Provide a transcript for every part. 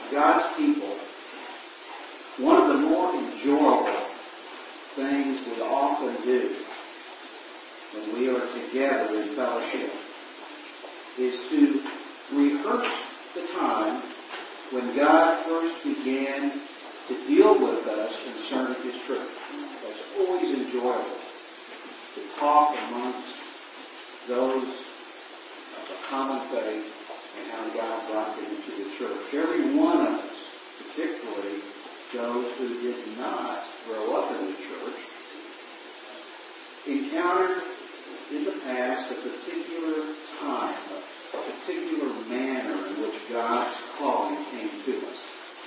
God's people, one of the more enjoyable things we often do when we are together in fellowship is to rehearse the time when God first began to deal with us concerning His truth. That's always enjoyable to talk amongst those of a common faith and how God brought them into the church. Every one of us, particularly those who did not grow up in the church, encountered in the past a particular time, a particular manner in which God's calling came to us.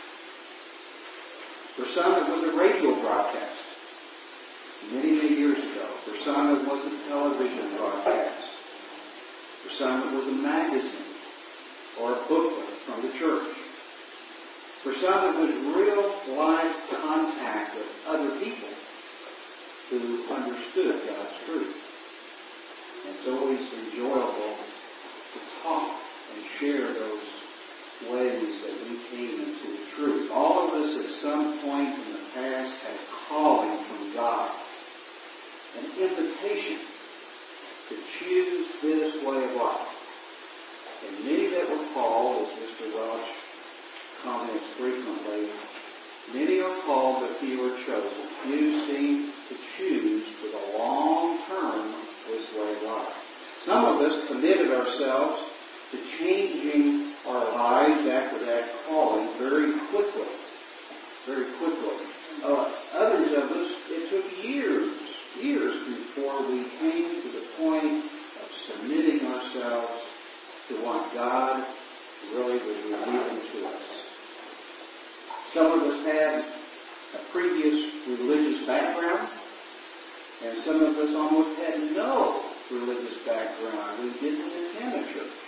For some, it was a radio broadcast many, many years ago. For some, it was a television broadcast. For some, it was a magazine or a booklet from the church. For some, it was real live contact with other people who understood God's truth. And it's always enjoyable to talk and share those ways that we came into the truth. All of us at some point in the past had a calling from God, an invitation to choose this way of life. And many that were called, as Mr. Welch comments frequently, many are called but few are chosen. Few seem to choose for the long term this way of life. Some of us committed ourselves to changing our lives after that calling very quickly. Very quickly. Others of us, it took years before we came to the point of submitting ourselves to what God really was revealing to us. Some of us had a previous religious background, and some of us almost had no religious background. We didn't attend a church.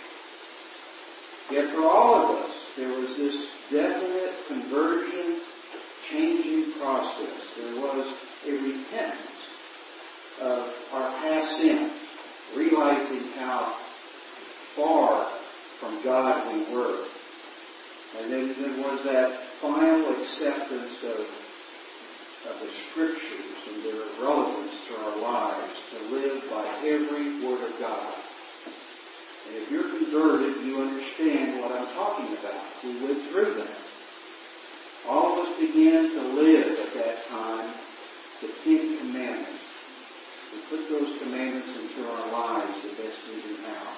Yet for all of us, there was this definite conversion, changing process. There was a repentance of our past sins, realizing how far from God we were. And then there was that final acceptance of the Scriptures and their relevance to our lives, to live by every Word of God. And if you're converted, you understand what I'm talking about. We went through that. All of us began to live at that time the Ten Commandments. We put those commandments into our lives the best we knew how.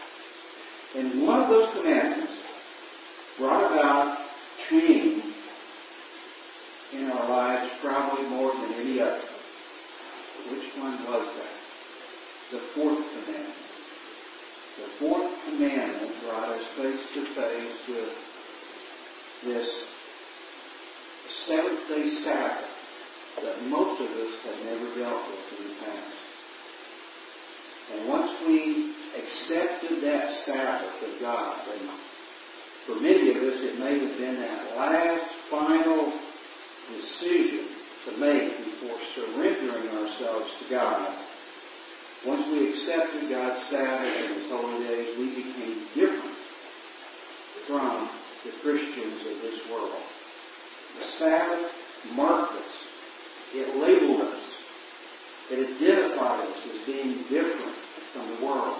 And one of those commandments brought about change in our lives probably more than any other. Which one was that? The fourth commandment. The fourth commandment brought us face to face with this seventh-day Sabbath that most of us have never dealt with in the past. And once we accepted that Sabbath of God, and for many of us it may have been that last final decision to make before surrendering ourselves to God. Once we accepted God's Sabbath and His holy days, we became different from the Christians of this world. The Sabbath marked us. It labeled us. It identified us as being different from the world.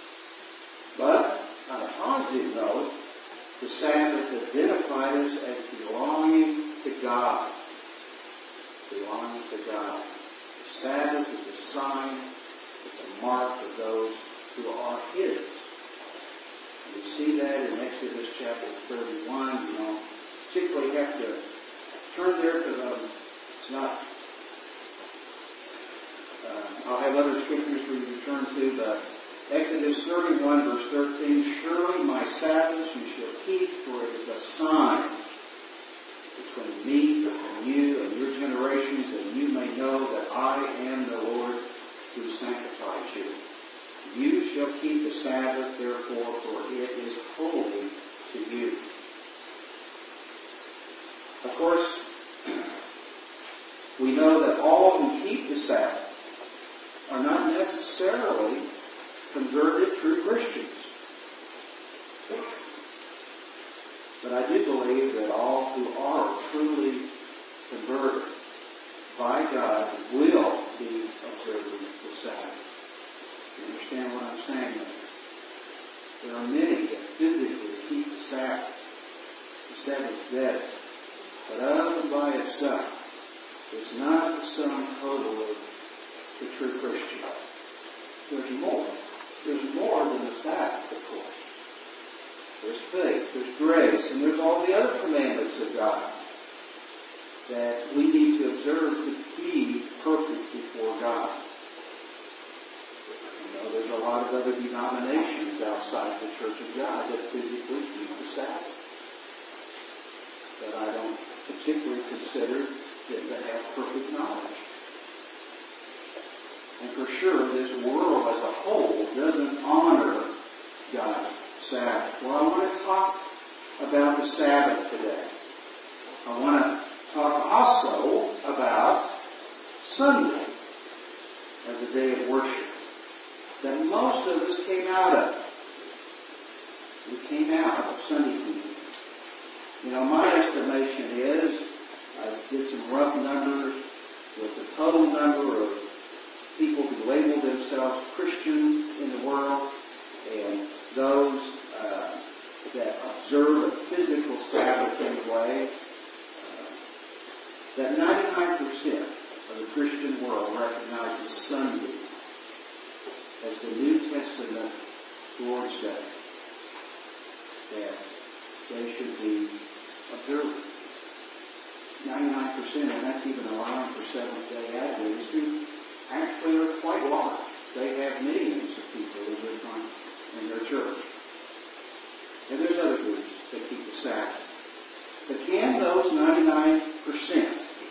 But, on a positive note, the Sabbath identified us as belonging to God. Belonging to God. The Sabbath is a sign, it's a mark of those who are His. And we see that in Exodus chapter 31. You don't particularly have to turn there because it's not. I'll have other scriptures for you to turn to, but Exodus 31 verse 13, surely my Sabbaths you shall keep, for it is a sign between me and you and your generations, that you may know that I am the Lord who sanctifies you. You shall keep the Sabbath, therefore, for it is holy to you. Of course, we know that all who keep the Sabbath are not necessarily converted true Christians. But I do believe that all who are truly converted by God will be observing the Sabbath. You understand what I'm saying there? There are many that physically keep the Sabbath day. But of and by itself, it's not the sum total of the true Christian. There's more. There's more than the Sabbath, of course. There's faith, there's grace, and there's all the other commandments of God that we need to observe to be perfect before God. You know, there's a lot of other denominations outside the Church of God that physically keep the Sabbath, that I don't particularly consider them to have perfect knowledge. And for sure, this world as a whole doesn't honor God's Sabbath. Well, I want to talk about the Sabbath today. I want to talk also about Sunday as a day of worship that most of us came out of. We came out of Sunday evening. You know, my estimation is, I did some rough numbers with the total number of people who label themselves Christian in the world and those that observe a physical Sabbath anyway, that 99% of the Christian world recognizes Sunday as the New Testament Lord's Day, that they should be observed. 99%, and that's even allowing for Seventh-day Adventists who actually are quite large. They have millions of people who live in their church. And there's other groups that keep the Sabbath. But can those 99%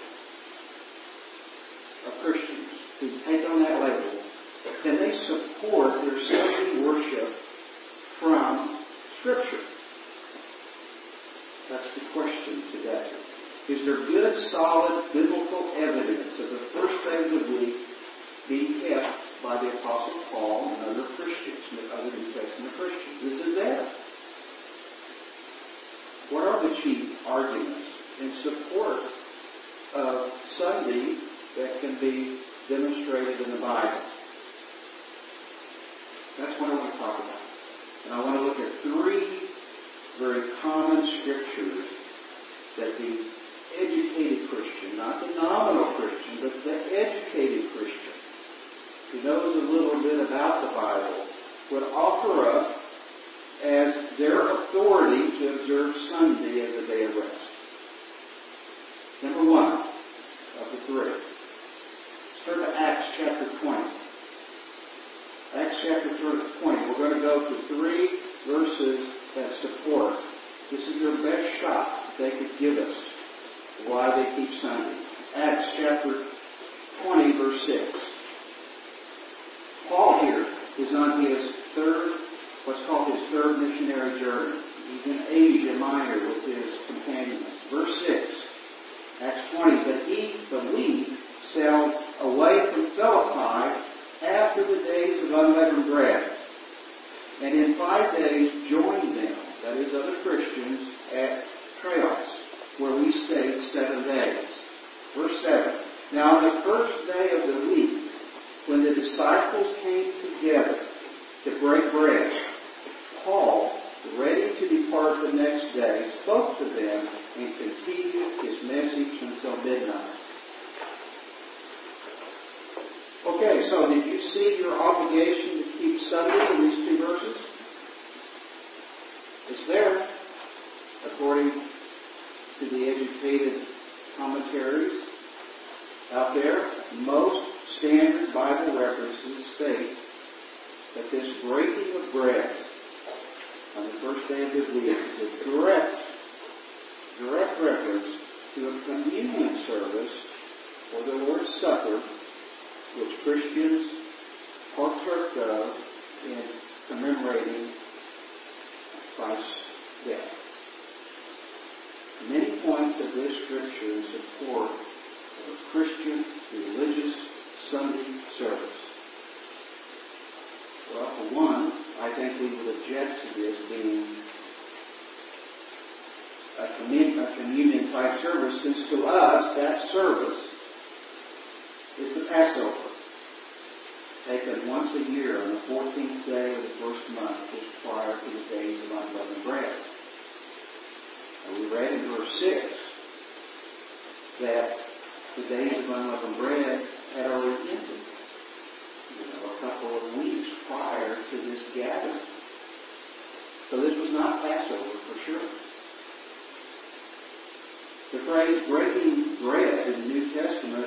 of Christians who take on that label, can they support their Sunday worship from Scripture? That's the question today. Is there good, solid, biblical evidence of the first day of the week being kept by the Apostle Paul and other Christians, other New Testament Christians? This is there. What are the chief arguments in support of Sunday that can be demonstrated in the Bible? That's what I want to talk about. And I want to look at three very common scriptures that the educated Christian, not the nominal Christian, but the educated Christian, who knows a little bit about the Bible, would offer up as their authority to observe Sunday as a day of rest. Number one of the three. Let's turn to Acts chapter 20. Acts chapter 20. We're going to go to three verses that support. This is their best shot that they could give us why they keep Sunday. Acts chapter 20, verse 6. Paul here is on his what's called his third missionary journey. He's in Asia Minor with his companions. Verse 6, Acts 20, but he, believed, sailed away from Philippi after the days of unleavened bread, and in 5 days joined them, that is, other Christians, at Troas, where we stayed 7 days. Verse 7, now on the first day of the week, when the disciples came together to break bread, Paul, ready to depart the next day, spoke to them and continued his message until midnight. Okay, so did you see your obligation to keep Sunday in these two verses? It's there, according to the educated commentaries out there. Most standard Bible references state that this breaking of bread on the first day of the week is a direct reference to a communion service or the Lord's Supper, which Christians partook of in commemorating Christ's death. Many points of this scripture in support of a Christian religious Sunday service. Well, for one, I think we would object to this being a communion type service, since to us that service is the Passover, taken once a year on the 14th day of the first month, just prior to the days of unleavened bread. And we read in verse 6 that the days of unleavened bread had already ended, a couple of weeks prior to this gathering. So this was not Passover for sure. The phrase breaking bread in the New Testament,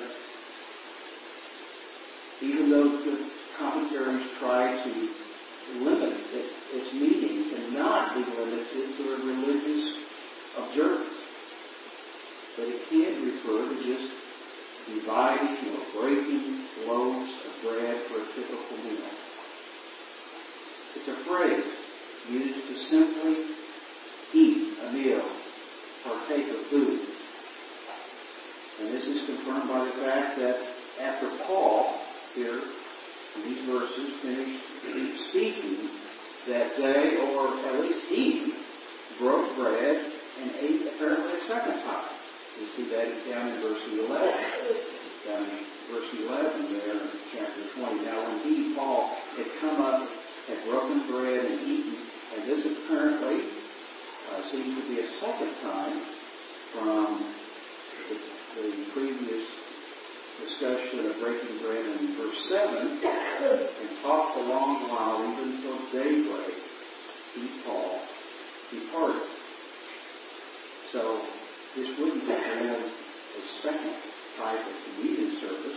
even though the commentaries try to limit its meaning, cannot be limited to a religious observance. But it can refer to just dividing or breaking loaves of bread for a typical meal. It's a phrase used to simply eat a meal, partake of food. And this is confirmed by the fact that after Paul, here in these verses, finished speaking, that they, or at least he, broke bread and ate apparently a second time. We see that down in verse 11. Down in verse 11 there in chapter 20. Now when he, Paul, had come up, had broken bread and eaten, and this apparently seems to be a second time from the previous discussion of breaking bread in verse 7, and talked a long while, even until daybreak, he, Paul, departed. So this wouldn't have been a second type of communion service.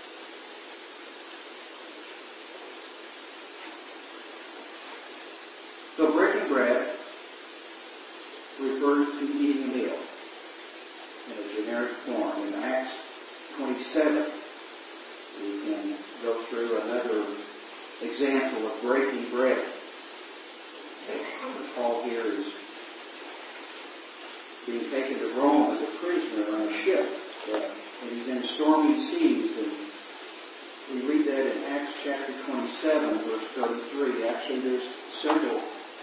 So breaking bread refers to eating a meal in a generic form. In Acts 27, we can go through another example of breaking bread. Paul here is being taken to Rome as a prisoner on a ship, and he's in stormy seas. And we read that in Acts chapter 27, verse 33. Actually, there's several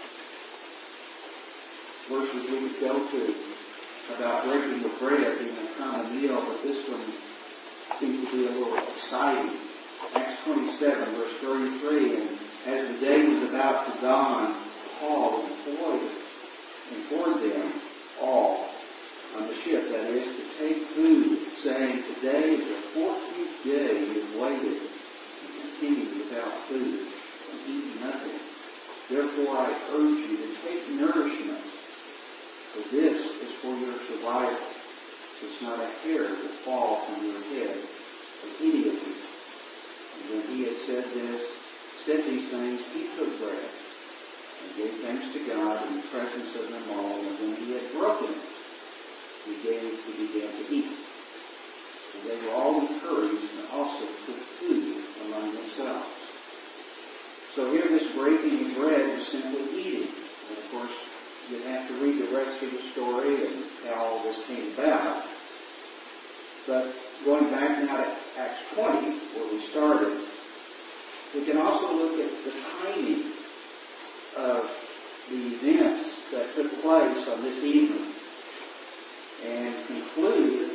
verses we could go to about breaking the bread being a common meal, but this one seems to be a little exciting. Acts 27, verse 33, and as the day was about to dawn, Paul implored them all on the ship, that is, to take food, saying, today is the 14th day you have waited and continued without food and eaten nothing. Therefore I urge you to take nourishment, for this is for your survival. It's not a hair to fall from your head of any of you. And when he had said these things, he took bread and gave thanks to God in the presence of them all. And when he had broken it, he began to eat. And they were all encouraged and also took food among themselves. So here this breaking of bread is simply eating. And of course, you have to read the rest of the story and how all this came about. But going back now to Acts 20, where we started, we can also look at the timing of the events that took place on this evening and conclude,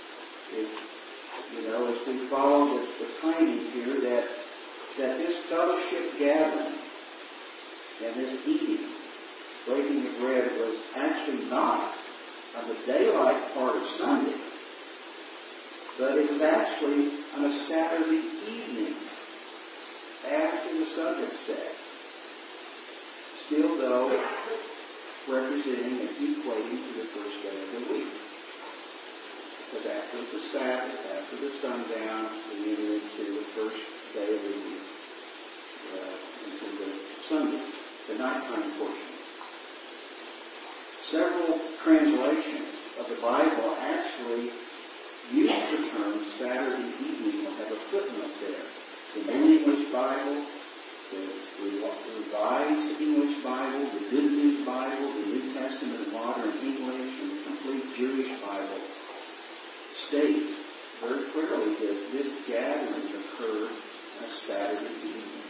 as we follow the timing here, that this fellowship gathering and this eating, breaking of bread, was actually not on the daylight part of Sunday, but it was actually on a Saturday evening after the sun had set. Still, though, representing and equating to the first day of the week. Because after the Sabbath, after the sundown, we enter into the first day of the week, into the Sunday, the nighttime portion. Several translations of the Bible actually use the term Saturday evening. We'll have a footnote there. The New English Bible, the Revised English Bible, the Good News Bible, the New Testament Modern English, and the Complete Jewish Bible state very clearly that this gathering occurred on a Saturday evening.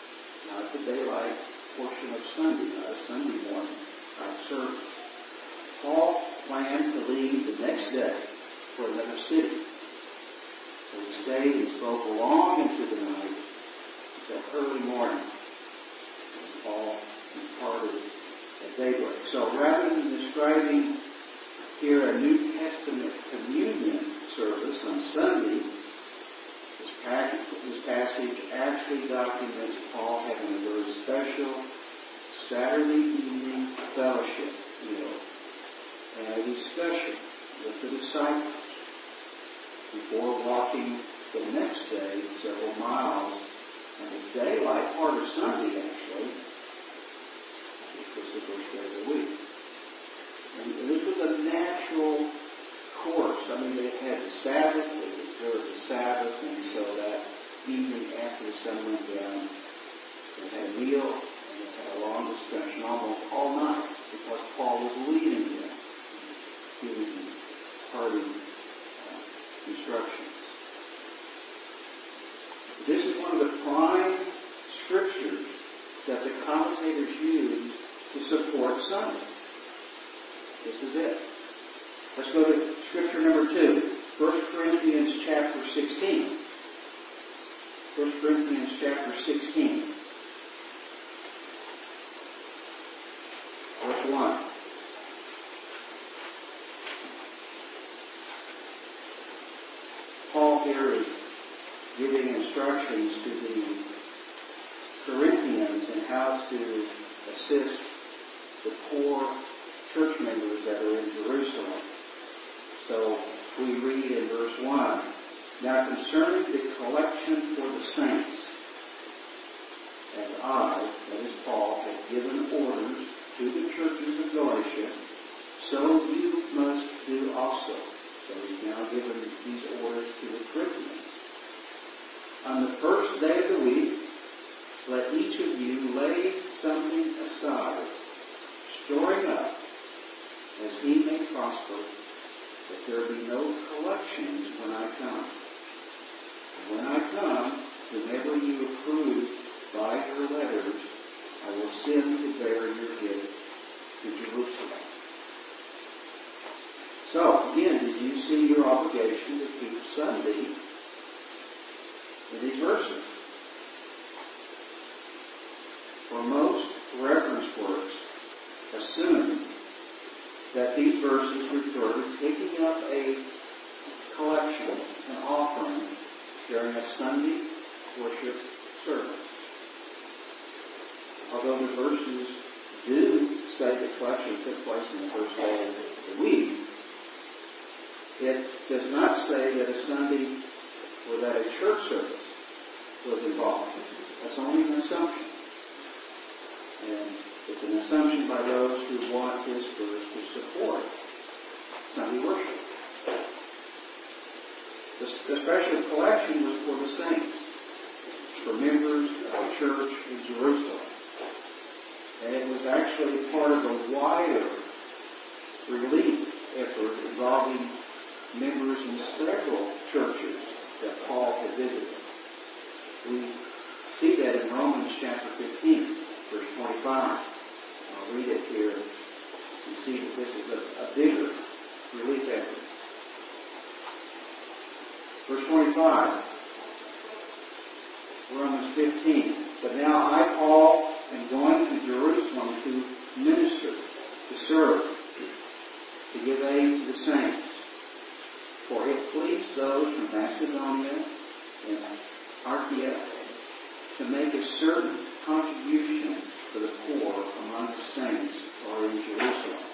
Not the daylight portion of Sunday, not a Sunday morning service. to leave the next day for another city. So he stayed and spoke long into the night until early morning. And Paul departed at daybreak. So rather than describing here a New Testament communion service on Sunday, this passage actually documents Paul having a very special Saturday evening fellowship meal and a discussion with the disciples before walking the next day several miles on the daylight part of Sunday, actually, which was the first day of the week. And this was a natural course. I mean, they had the Sabbath, they observed the Sabbath, and so that evening after the sun went down, they had a meal and they had a long discussion almost all night because Paul was leading them, giving them parting instructions. This is one of the prime scriptures that the commentators use to support Sunday. This is it. Let's go to scripture number 2. 1 Corinthians chapter 16. 1 Corinthians chapter 16. Verse 1. Paul here is giving instructions to the Corinthians in how to assist the poor church members that are in Jerusalem. So we read in verse 1, Now concerning the collection for the saints, as I, that is Paul, have given orders to the churches of Galatia, so you must do also. So he's now given these orders to the Corinthians. On the first day of the week, let each of you lay something aside, storing up as he may prosper, that there be no collections when I come. And when I come, whenever you approve by your letters, I will send to bear your gift to Jerusalem. So, again, did you see your obligation to keep Sunday in these verses? For most reference works assume that these verses refer to taking up a collection, an offering, during a Sunday worship service. Although the verses do say the collection took place in the first day of the week, it does not say that a Sunday or that a church service was involved. That's only an assumption. And it's an assumption by those who want this verse to support Sunday worship. The special collection was for the saints, for members of the church in Jerusalem. And it was actually part of a wider relief effort involving members in several churches that Paul had visited. We see that in Romans chapter 15, verse 25. I'll read it here. You see that this is a bigger relief effort. Verse 25, Romans 15. But now I, Paul, am going to Jerusalem to minister, to serve, to give aid to the saints. For it pleased those from Macedonia and Achaia to make a certain contribution for the poor among the saints who are in Jerusalem.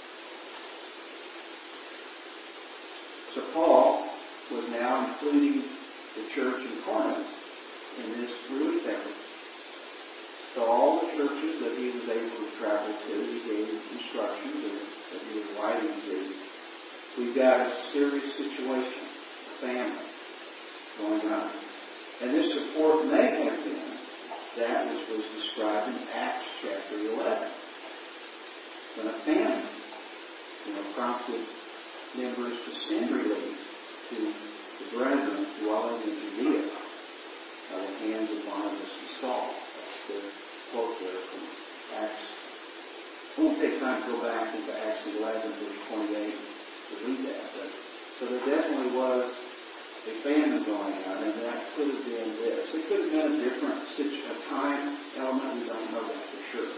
So Paul was now including the church in Corinth in this relief effort. So all the churches that he was able to travel to, he gave instructions that he was writing to. We've got a serious situation, a famine going on. And this support may have been that which was described in Acts chapter 11. When a famine, prompted members to send relief to the brethren dwelling in Judea by the hands of Barnabas and Saul. That's the quote there from Acts. I won't take time to go back into Acts 11, verse 28. to read that. But, so there definitely was a famine going on, and that could have been this. It could have been a different time element. We don't know that for sure.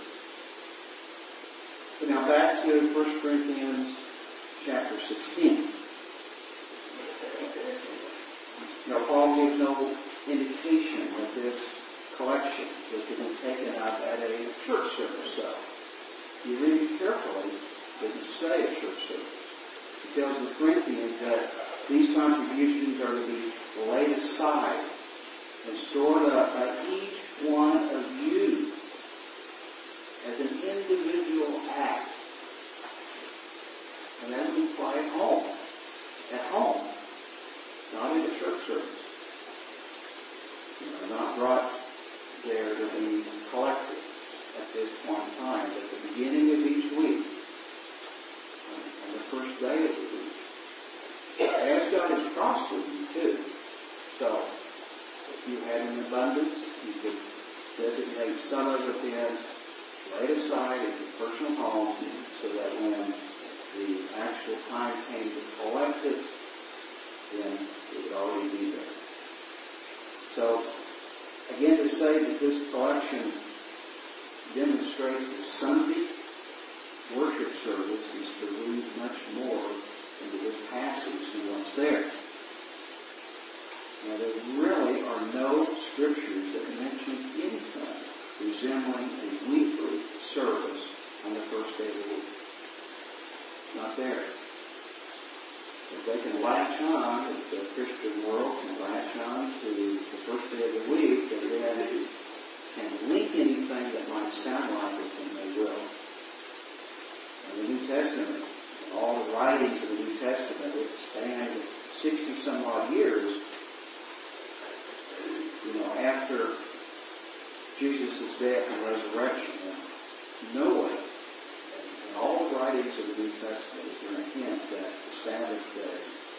But now back to 1 Corinthians chapter 16. Now, Paul gives no indication that this collection was to be taken up at a church service. So, if you read it carefully, it doesn't say a church service. It tells the Corinthians that these contributions are to be laid aside and stored up by each one of you as an individual act. And that would apply at home. At home. Not in a church service. Not brought there to be collected at this point in time. At the beginning of each week. On the first day of the week. As God has prospered you too. So, if you had an abundance, you could designate some of it then, laid aside in your personal home, so that when the actual time came to collect it, then it would already be there. So, again, to say that this collection demonstrates a Sunday worship service is to read much more into this passage than what's there. Now, there really are no scriptures that mention anything resembling a weekly service on the first day of the week. Not there. If they can latch on, if the Christian world can latch on to the first day of the week, and then can link anything that might sound like it, then they will. In the New Testament, all the writings of the New Testament, which span 60 some odd years, after Jesus' death and resurrection, no way, in all the writings of the New Testament, is there a hint that the Sabbath day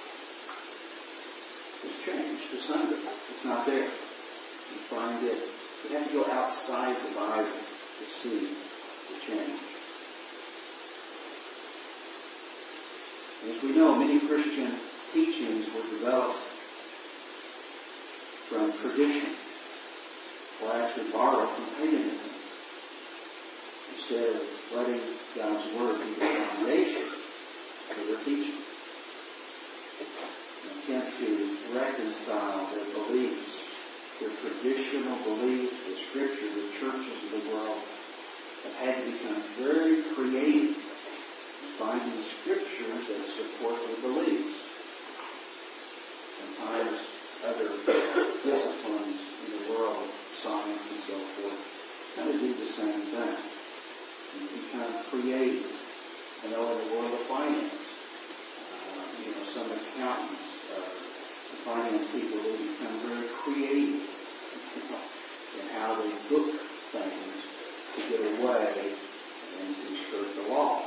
was changed to Sunday. It's not there. You find it. You have to go outside the Bible to see the change. As we know, many Christian teachings were developed from tradition, or actually borrowed from paganism, instead of letting God's Word be the foundation for their teaching. An attempt to reconcile their beliefs, their traditional beliefs with Scripture. The churches of the world have had to become very creative finding scriptures that support their beliefs. Sometimes other disciplines in the world, science and so forth, kind of do the same thing. And become creative. I know in the world of finance, some accountants, finance people, they become very creative in how they book things to get away and to skirt the law.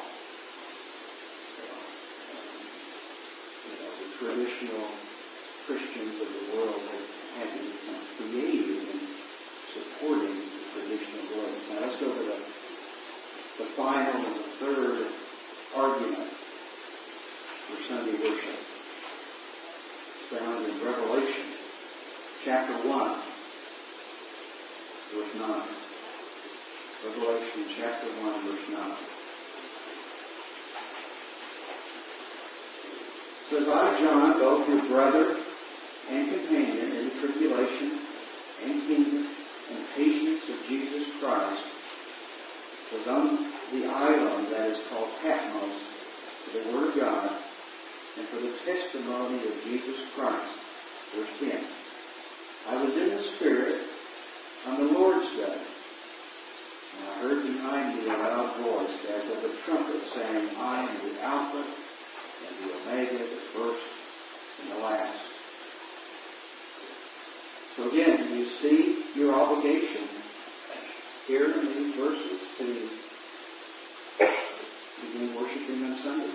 The traditional Christians of the world have had to become creative in supporting the traditional beliefs. Now let's go to the final and the third argument for Sunday worship. It's found in Revelation chapter 1, verse 9. Revelation chapter 1, verse 9. It says, I, John, both your brother and companion in the tribulation and kingdom and patience of Jesus Christ, was on the island that is called Patmos for the Word of God and for the testimony of Jesus Christ. Verse 10. I was in the Spirit on the Lord's day, and I heard behind me a loud voice as of a trumpet saying, I am the Alpha and the Omega, the first and the last. So again, you see your obligation here in these verses to begin worshiping on Sunday.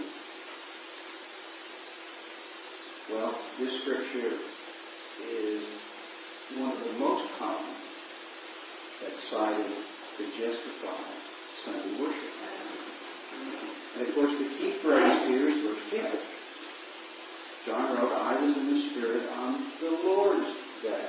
Well, this scripture is one of the most common that's cited to justify Sunday worship. And of course, the key phrase here is verse 10. John wrote, I was in the Spirit on the Lord's day.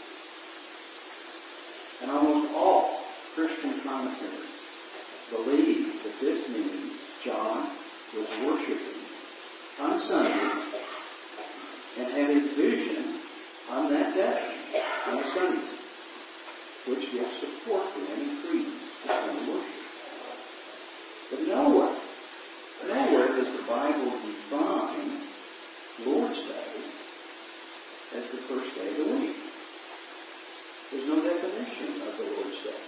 And almost all Christian commentators believe that this means John was worshiping on Sunday and having vision on that day, on Sunday, which gives support to any credence to Sunday worship. But nowhere does the Bible define Lord's Day as the first day of the week. There's no definition of the Lord's Day.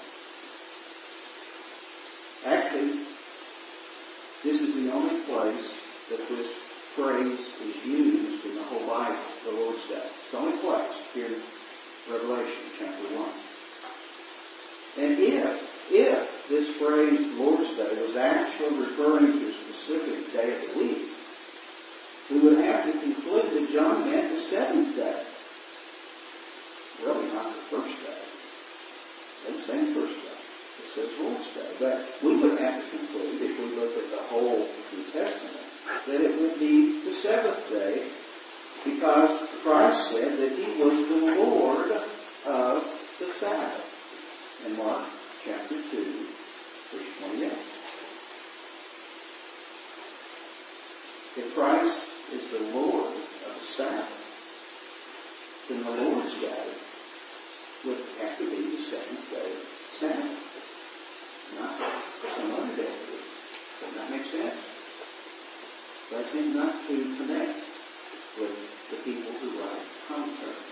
Actually, this is the only place that this phrase is used in the whole Bible, the Lord's Day. It's the only place here in Revelation chapter 1. And if this phrase, Lord's Day, was actually referring to a specific day of the week, we would have to conclude that John meant the seventh day. Really not the first day. It doesn't say first day. It says Lord's Day. But we would have to conclude, if we look at the whole New Testament, that it would be the seventh day, because Christ said that He was the Lord of the Sabbath in Mark chapter 2, verse 28. If Christ is the Lord of the Sabbath, then the Lord's Day would have to be the seventh day Sabbath, not some other day of the week. Doesn't that make sense? That seems not to connect with the people who write commentaries.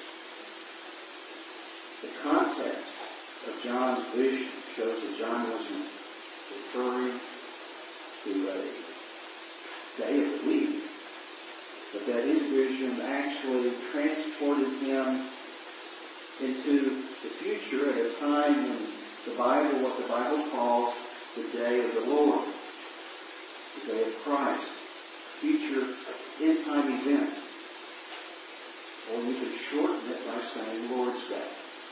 The context of John's vision shows that John wasn't referring to a day of the week, but that his vision actually transported him into the future at a time when what the Bible calls the day of the Lord, the day of Christ, future end-time event. Or you could shorten it by saying Lord's Day.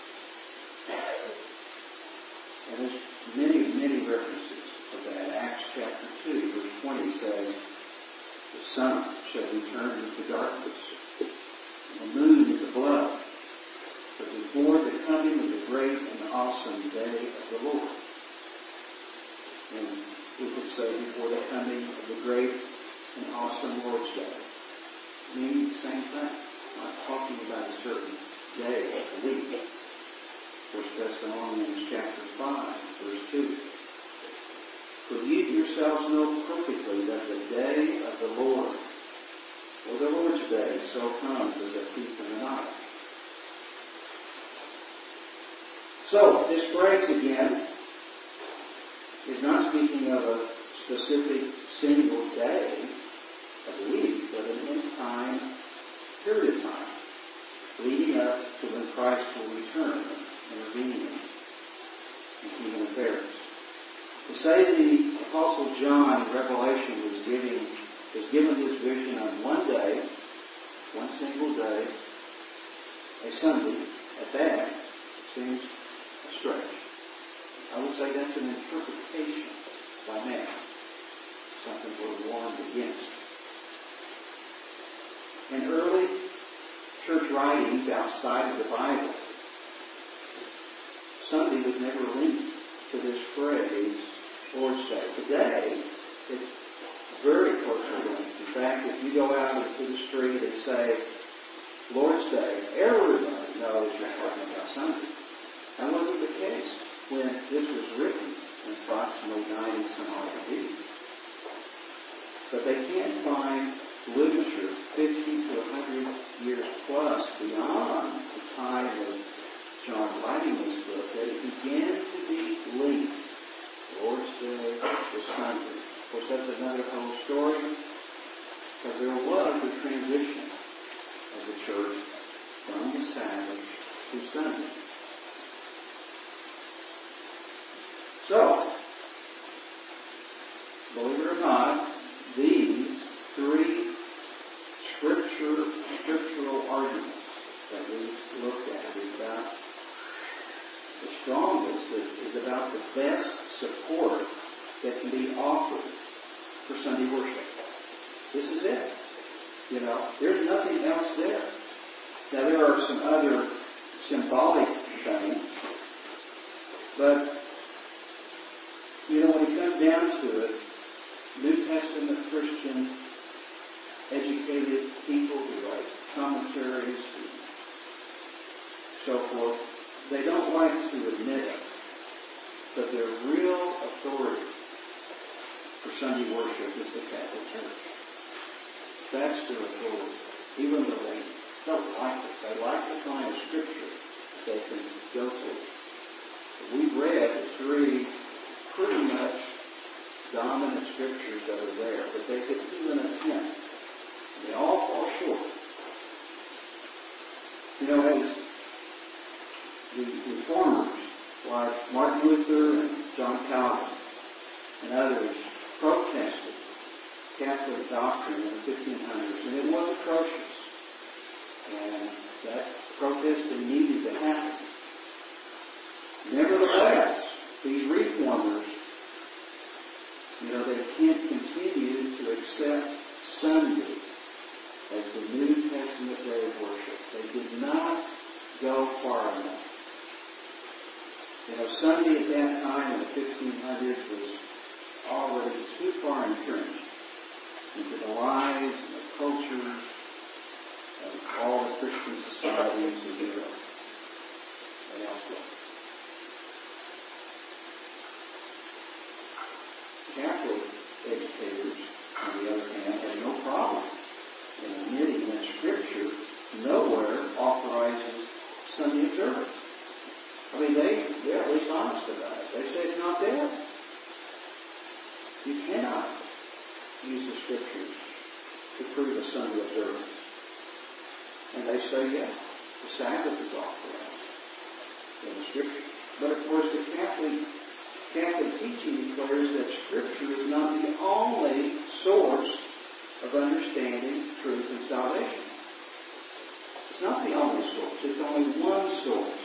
And there's many references of that. Acts chapter 2, verse 20 says, the sun shall be turned into darkness, and the moon into blood, but before the coming of the great and awesome day of the Lord. And we could say before the coming of the great and awesome Lord's Day, meaning the same thing. I'm not talking about a certain day of the week. 1 Thessalonians chapter 5, verse 2. For you yourselves know perfectly that the day of the Lord, or the Lord's day, so comes as a thief in the night. So, this phrase again is not speaking of a specific single day of the week, but an end-time period of time, leading up to when Christ will return and intervene in human affairs. To say the Apostle John in Revelation was given his vision on one day, one single day, a Sunday, at that, seems a stretch. I would say that's an interpretation by man, something we're warned against. In early church writings outside of the Bible, Sunday was never linked to this phrase, Lord's Day. Today, it's very closely linked. In fact, if you go out into the street and say, Lord's Day, everybody knows you're talking about Sunday. That wasn't the case when this was written in approximately 90 some odd AD. But they can't find literature 50 to 100 years plus beyond the time of John writing this book that it began to be linked, Lord's Day to Sunday. Of course, that's another whole story, because there was a transition of the church from the Sabbath to Sunday. So, believe it or not, these three scriptural arguments that we looked at is about the strongest, is about the best support that can be offered for Sunday worship. This is it. There's nothing else there. Now, there are some other symbolic things, but, when it comes down to it, New Testament Christian educated people who write commentaries and so forth, they don't like to admit it, but their real authority for Sunday worship is the Catholic Church. That's their authority, even though they don't like it. They like to find a scripture that they can go to. We've read the three pretty much dominant scriptures that are there, but they could even attempt. They all fall short. As the reformers like Martin Luther and John Calvin and others protested Catholic doctrine in the 1500s, and it was atrocious. And that protesting needed to happen. Nevertheless, these reformers, they can't continue to accept Sunday as the New Testament day of worship. They did not go far enough. Sunday at that time in the 1500s was already too far entrenched into the lives and the cultures of all the Christian societies in Europe and elsewhere. Catholic educators, on the other hand, had no problem in admitting that Scripture nowhere authorizes Sunday observance. They're at least honest about it. They say it's not there. You cannot use the Scriptures to prove a Sunday observance. And they say, the Sabbath is authorized in the Scripture. But of course, the Catholic teaching declares that Scripture is not the only source of understanding truth and salvation. It's not the only source. It's only one source.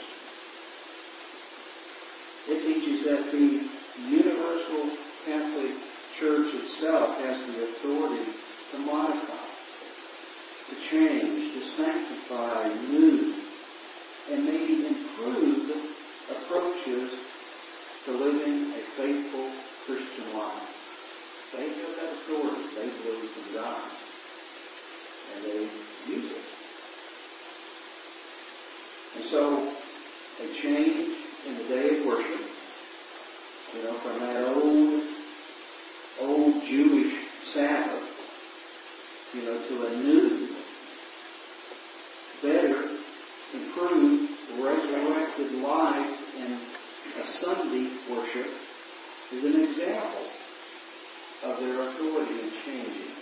It teaches that the universal Catholic Church itself has the authority to modify, to change, to sanctify, renew, and maybe improve approaches to living a faithful Christian life. They have that authority. They believe in God. And they use it. And so, a change in the day of worship, from that old Jewish Sabbath, to a new, better, improved, resurrected life in a Sunday worship is an example of their authority in changing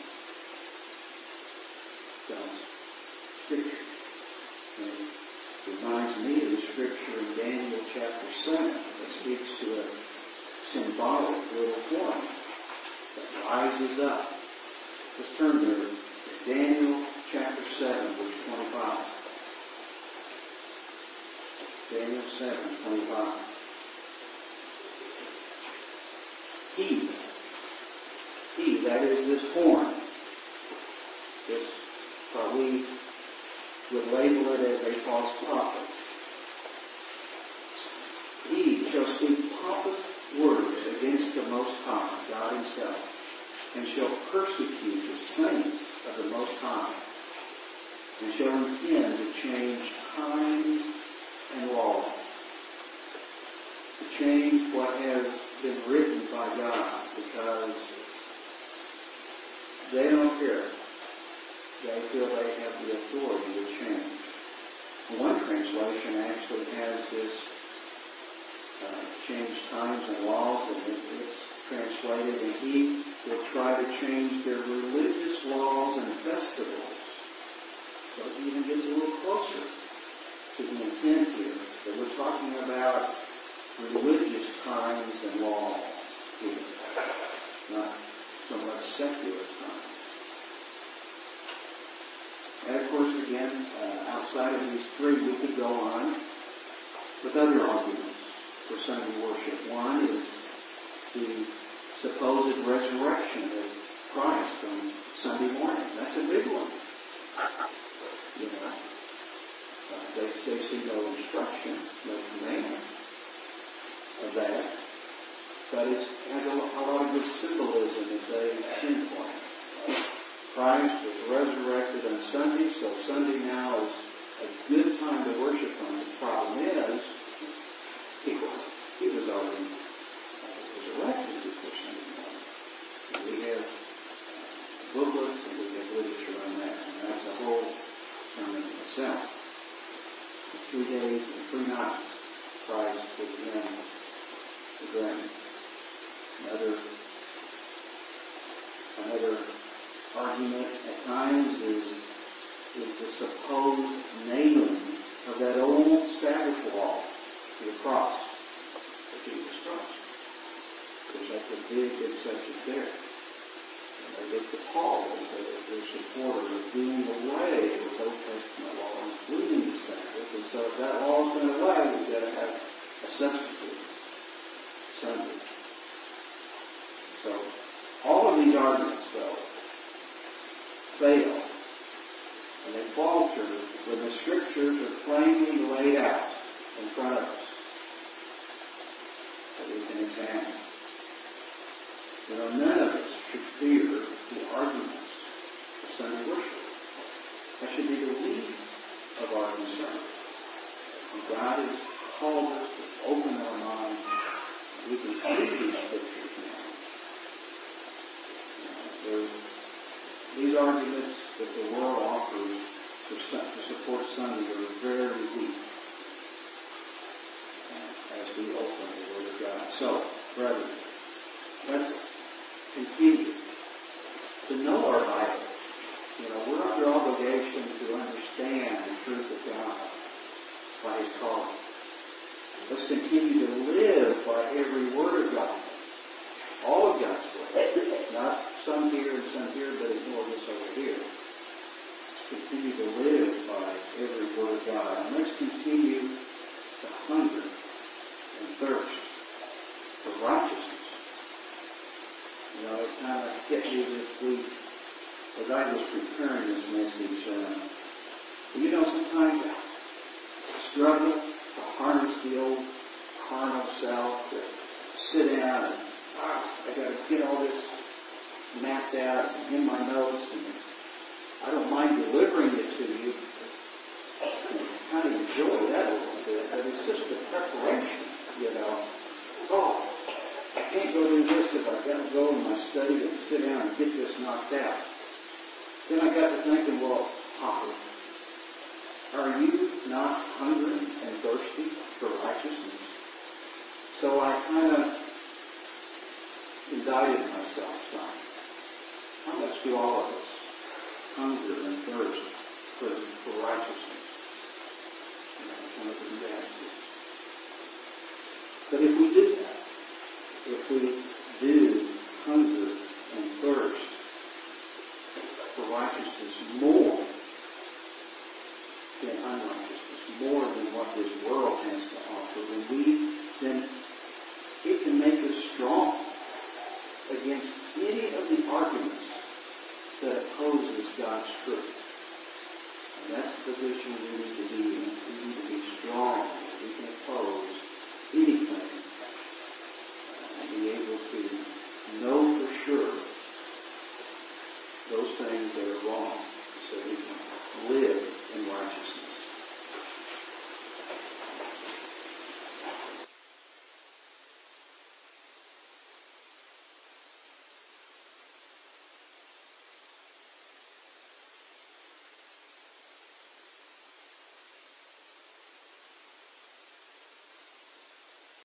God's Scripture. And it reminds me of the Scripture in Daniel chapter 7 that speaks to a symbolic little horn that rises up. Let's turn to Daniel chapter 7, verse 25. Daniel 7:25. He, that is this horn, what we would label it as a false prophet. He shall speak pompous words against the Most High, God Himself, and shall persecute the saints of the Most High, and shall intend to change times and law, to change what has been written by God, because they don't care. They feel they have the authority to change. One translation actually has this change times and laws, and it's translated, and he will try to change their religious laws and festivals. So it even gets a little closer to the intent here, that we're talking about religious times and laws here, not so much secular times. And of course, again, outside of these three, we could go on with other arguments for Sunday worship. One is the supposed resurrection of Christ on Sunday morning. That's a big one. symbolism that they pinpoint. Christ was resurrected on Sunday, so Sunday now is a good time to worship Him. The problem is, He was already resurrected before Sunday morning. And we have booklets and we have literature on that, and that's a whole sermon in itself. For 3 days and 3 nights, Christ was in the grave. Another argument at times is the supposed nailing of that old Sabbath law to the cross of Jesus Christ. Because that's a big subject there. And they look to Paul as their supporter of doing away with Old Testament law, including the Sabbath. And so if that law's been away, we've got to have a substitute, Sunday. So all of these arguments, though, fail. And they falter when the Scriptures are plainly laid out in front of us that we can examine. None of us should fear the arguments of Sunday worship. That should be the least of our concern. And God has called us to open our minds. We can see these Scriptures now. These arguments that the world offers to support Sunday are very weak as we open the Word of God. So, brethren, let's continue to know our Bible. We're under obligation to understand the truth of God by His calling. Let's continue to live by every word of God. All of God's word. Not some here and some here, but ignore this over here. Let's continue to live by every word of God. And let's continue to hunger and thirst for righteousness. It kind of hit me this week as I was preparing this message. Sometimes I struggle to harness the old carnal self, to sit down and I got to get all this mapped out and in my notes, and I don't mind delivering it to you. I kind of enjoy that a little bit, but it's just the preparation, Oh, I can't go do this because I've got to go in my study and sit down and get this knocked out. Then I got to thinking, well, Papa, are you not hungry and thirsty for righteousness? So I kind of indicted myself some. How much do all of us hunger and thirst for righteousness? Kind of indicted. But if we do that, if we do hunger and thirst for righteousness more than unrighteousness, more than what this world has to offer, then it can make us strong against any of the arguments that opposes God's truth. And that's the position we need to be in. We need to be strong. We can oppose anything and be able to know for sure those things